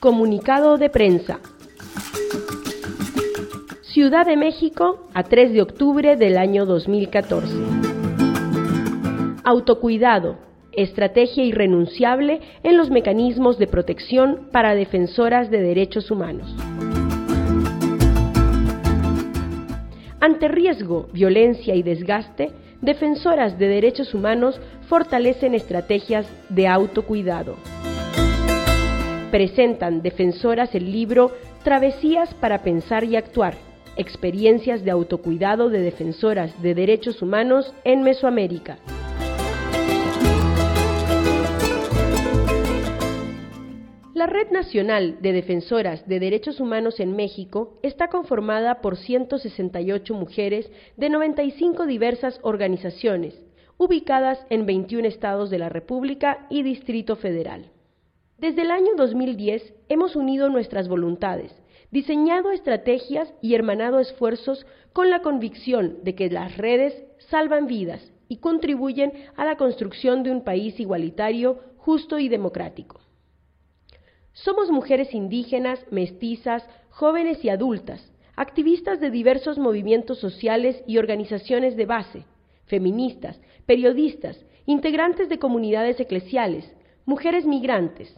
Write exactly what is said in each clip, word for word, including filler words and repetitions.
Comunicado de prensa. Ciudad de México, a tres de octubre del año dos mil catorce. Autocuidado, estrategia irrenunciable en los mecanismos de protección para defensoras de derechos humanos. Ante riesgo, violencia y desgaste, defensoras de derechos humanos fortalecen estrategias de autocuidado. Presentan defensoras el libro Travesías para pensar y actuar, experiencias de autocuidado de defensoras de derechos humanos en Mesoamérica. La Red Nacional de Defensoras de Derechos Humanos en México está conformada por ciento sesenta y ocho mujeres de noventa y cinco diversas organizaciones, ubicadas en veintiún estados de la República y Distrito Federal. Desde el año dos mil diez hemos unido nuestras voluntades, diseñado estrategias y hermanado esfuerzos con la convicción de que las redes salvan vidas y contribuyen a la construcción de un país igualitario, justo y democrático. Somos mujeres indígenas, mestizas, jóvenes y adultas, activistas de diversos movimientos sociales y organizaciones de base, feministas, periodistas, integrantes de comunidades eclesiales, mujeres migrantes.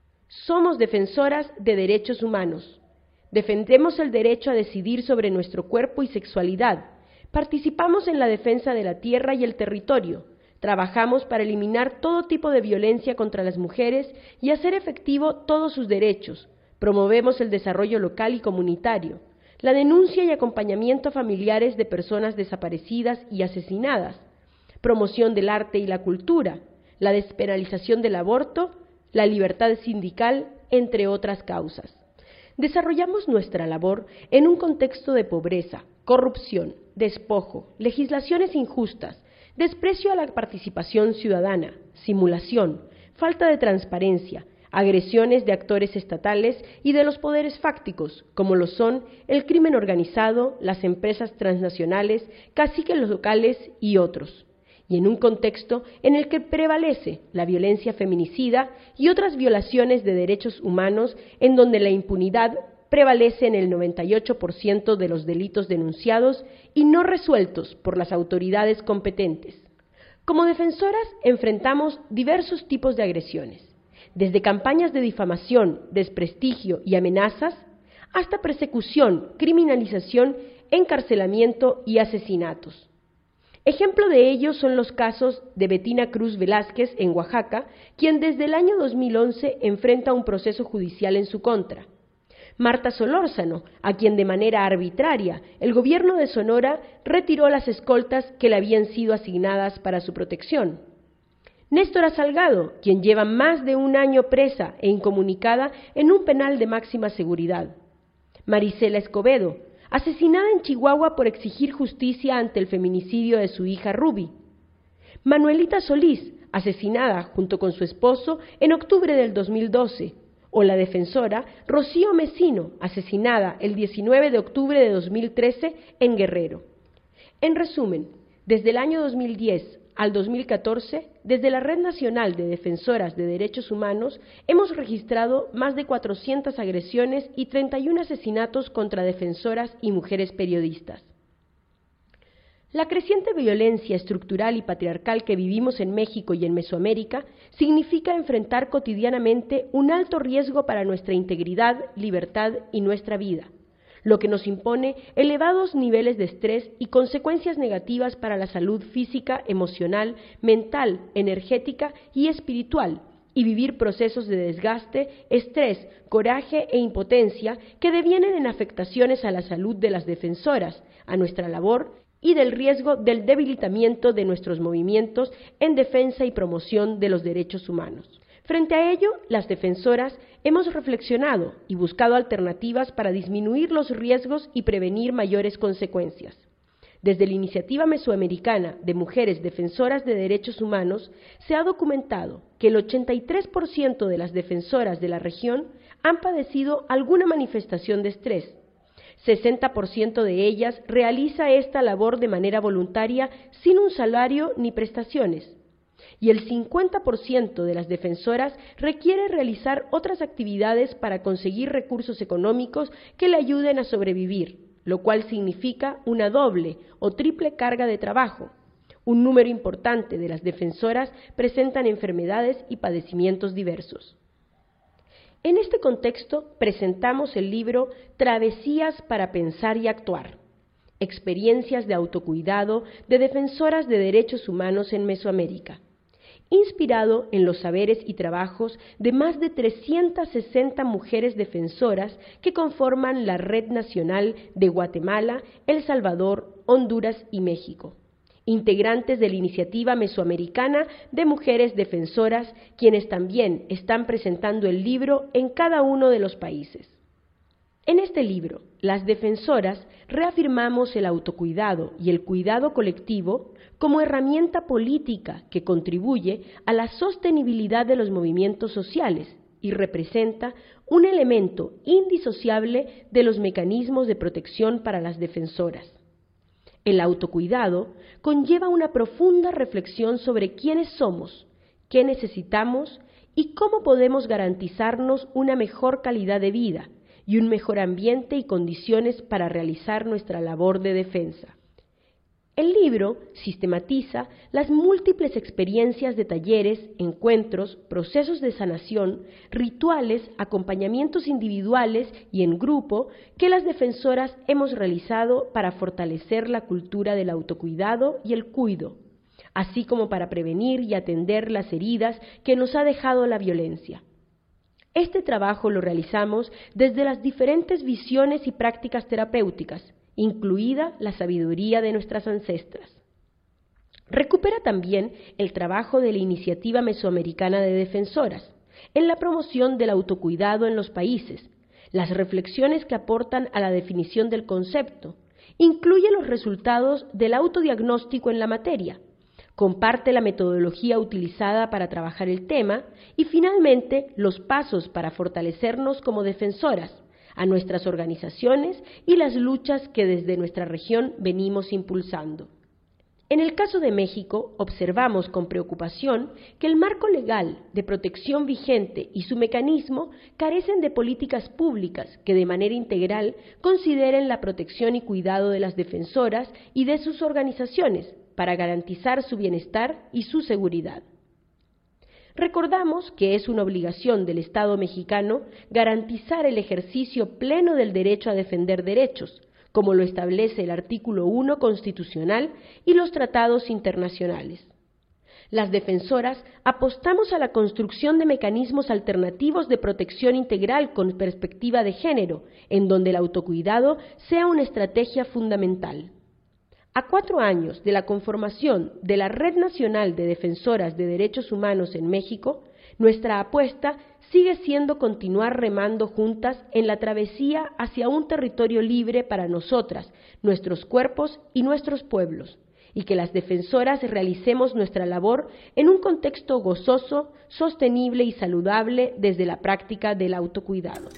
Somos defensoras de derechos humanos. Defendemos el derecho a decidir sobre nuestro cuerpo y sexualidad. Participamos en la defensa de la tierra y el territorio. Trabajamos para eliminar todo tipo de violencia contra las mujeres y hacer efectivo todos sus derechos. Promovemos el desarrollo local y comunitario, la denuncia y acompañamiento a familiares de personas desaparecidas y asesinadas, promoción del arte y la cultura, la despenalización del aborto, la libertad sindical, entre otras causas. Desarrollamos nuestra labor en un contexto de pobreza, corrupción, despojo, legislaciones injustas, desprecio a la participación ciudadana, simulación, falta de transparencia, agresiones de actores estatales y de los poderes fácticos, como lo son el crimen organizado, las empresas transnacionales, caciques locales y otros, y en un contexto en el que prevalece la violencia feminicida y otras violaciones de derechos humanos, en donde la impunidad prevalece en el noventa y ocho por ciento de los delitos denunciados y no resueltos por las autoridades competentes. Como defensoras enfrentamos diversos tipos de agresiones, desde campañas de difamación, desprestigio y amenazas, hasta persecución, criminalización, encarcelamiento y asesinatos. Ejemplo de ello son los casos de Betina Cruz Velázquez en Oaxaca, quien desde el año dos mil once enfrenta un proceso judicial en su contra. Marta Solórzano, a quien de manera arbitraria el gobierno de Sonora retiró las escoltas que le habían sido asignadas para su protección. Néstora Salgado, quien lleva más de un año presa e incomunicada en un penal de máxima seguridad. Marisela Escobedo, asesinada en Chihuahua por exigir justicia ante el feminicidio de su hija Ruby. Manuelita Solís, asesinada junto con su esposo en octubre del dos mil doce. O la defensora Rocío Mesino, asesinada el diecinueve de octubre de dos mil trece en Guerrero. En resumen, desde el año dos mil diez al dos mil catorce, desde la Red Nacional de Defensoras de Derechos Humanos, hemos registrado más de cuatrocientas agresiones y treinta y uno asesinatos contra defensoras y mujeres periodistas. La creciente violencia estructural y patriarcal que vivimos en México y en Mesoamérica significa enfrentar cotidianamente un alto riesgo para nuestra integridad, libertad y nuestra vida, lo que nos impone elevados niveles de estrés y consecuencias negativas para la salud física, emocional, mental, energética y espiritual, y vivir procesos de desgaste, estrés, coraje e impotencia que devienen en afectaciones a la salud de las defensoras, a nuestra labor y del riesgo del debilitamiento de nuestros movimientos en defensa y promoción de los derechos humanos. Frente a ello, las defensoras hemos reflexionado y buscado alternativas para disminuir los riesgos y prevenir mayores consecuencias. Desde la Iniciativa Mesoamericana de Mujeres Defensoras de Derechos Humanos se ha documentado que el ochenta y tres por ciento de las defensoras de la región han padecido alguna manifestación de estrés. sesenta por ciento de ellas realiza esta labor de manera voluntaria sin un salario ni prestaciones. y el cincuenta por ciento de las defensoras requiere realizar otras actividades para conseguir recursos económicos que le ayuden a sobrevivir, lo cual significa una doble o triple carga de trabajo. Un número importante de las defensoras presentan enfermedades y padecimientos diversos. En este contexto presentamos el libro Travesías para pensar y actuar, experiencias de autocuidado de defensoras de derechos humanos en Mesoamérica, inspirado en los saberes y trabajos de más de trescientas sesenta mujeres defensoras que conforman la Red Nacional de Guatemala, El Salvador, Honduras y México, integrantes de la Iniciativa Mesoamericana de Mujeres Defensoras, quienes también están presentando el libro en cada uno de los países. En este libro, las defensoras reafirmamos el autocuidado y el cuidado colectivo como herramienta política que contribuye a la sostenibilidad de los movimientos sociales y representa un elemento indisociable de los mecanismos de protección para las defensoras. El autocuidado conlleva una profunda reflexión sobre quiénes somos, qué necesitamos y cómo podemos garantizarnos una mejor calidad de vida y un mejor ambiente y condiciones para realizar nuestra labor de defensa. El libro sistematiza las múltiples experiencias de talleres, encuentros, procesos de sanación, rituales, acompañamientos individuales y en grupo que las defensoras hemos realizado para fortalecer la cultura del autocuidado y el cuido, así como para prevenir y atender las heridas que nos ha dejado la violencia. Este trabajo lo realizamos desde las diferentes visiones y prácticas terapéuticas, incluida la sabiduría de nuestras ancestras. Recupera también el trabajo de la Iniciativa Mesoamericana de Defensoras en la promoción del autocuidado en los países, las reflexiones que aportan a la definición del concepto, incluye los resultados del autodiagnóstico en la materia, comparte la metodología utilizada para trabajar el tema y finalmente los pasos para fortalecernos como defensoras, a nuestras organizaciones y las luchas que desde nuestra región venimos impulsando. En el caso de México, observamos con preocupación que el marco legal de protección vigente y su mecanismo carecen de políticas públicas que de manera integral consideren la protección y cuidado de las defensoras y de sus organizaciones para garantizar su bienestar y su seguridad. Recordamos que es una obligación del Estado mexicano garantizar el ejercicio pleno del derecho a defender derechos, como lo establece el artículo uno constitucional y los tratados internacionales. Las defensoras apostamos a la construcción de mecanismos alternativos de protección integral con perspectiva de género, en donde el autocuidado sea una estrategia fundamental. A cuatro años de la conformación de la Red Nacional de Defensoras de Derechos Humanos en México, nuestra apuesta sigue siendo continuar remando juntas en la travesía hacia un territorio libre para nosotras, nuestros cuerpos y nuestros pueblos, y que las defensoras realicemos nuestra labor en un contexto gozoso, sostenible y saludable desde la práctica del autocuidado.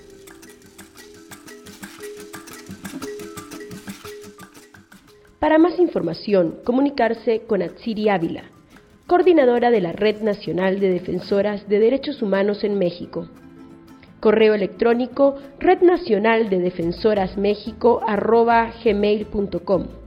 Para más información, comunicarse con Atsiri Ávila, coordinadora de la Red Nacional de Defensoras de Derechos Humanos en México. Correo electrónico rednacionaldedefensorasmexico arroba gmail punto com.